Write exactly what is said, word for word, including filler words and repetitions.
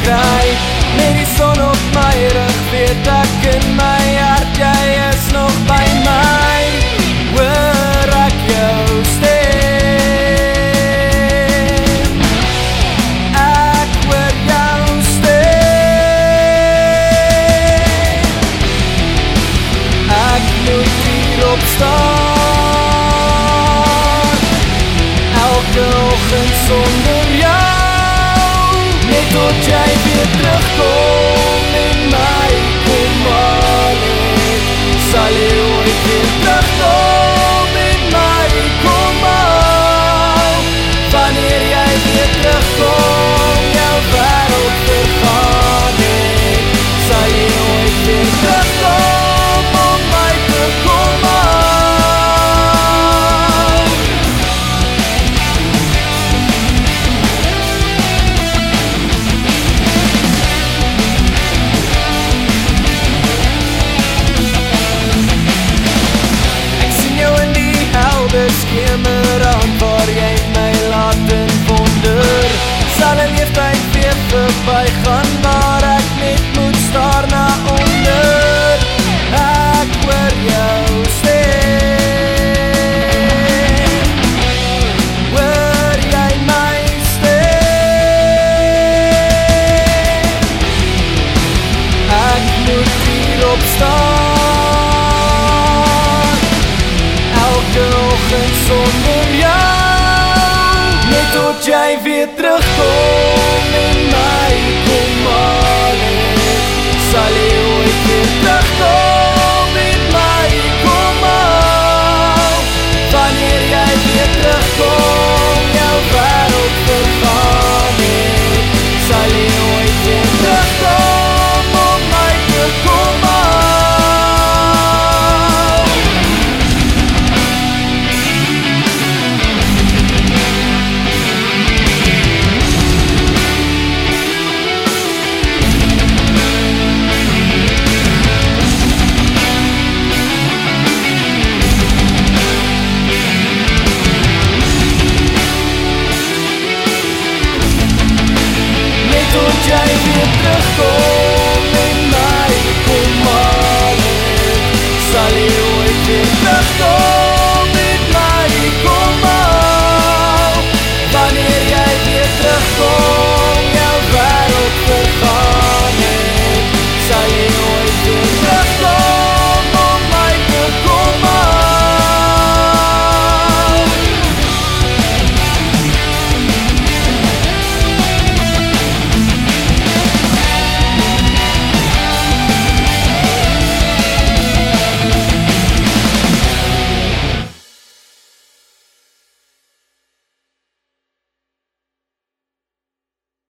kry. Met die son op my rug weet ek in my hart, jy is nog by my. Hoor ek jou stem, ek hoor jou stem. Ek moet hier opstaan, elke oggend sonder jou, net tot jy weer terugkom en my kom haal het. Sal jy ooit weer terugkom en my kom haal? Wanneer jy weer terugkom, jou wêreld vergaan het, sal jy ooit weer terugkom om my te kom haal? Ek sien jou in die helder skemerrand waar jy my laat in wonder. Sal 'n leeftyd weer verby gaan waar ek net moet staar na onder. Ek hoor jou stem, hoor jy my stem? Ek moet hier opstaan, elke oggend sonder jou, net tot jy weer terugkom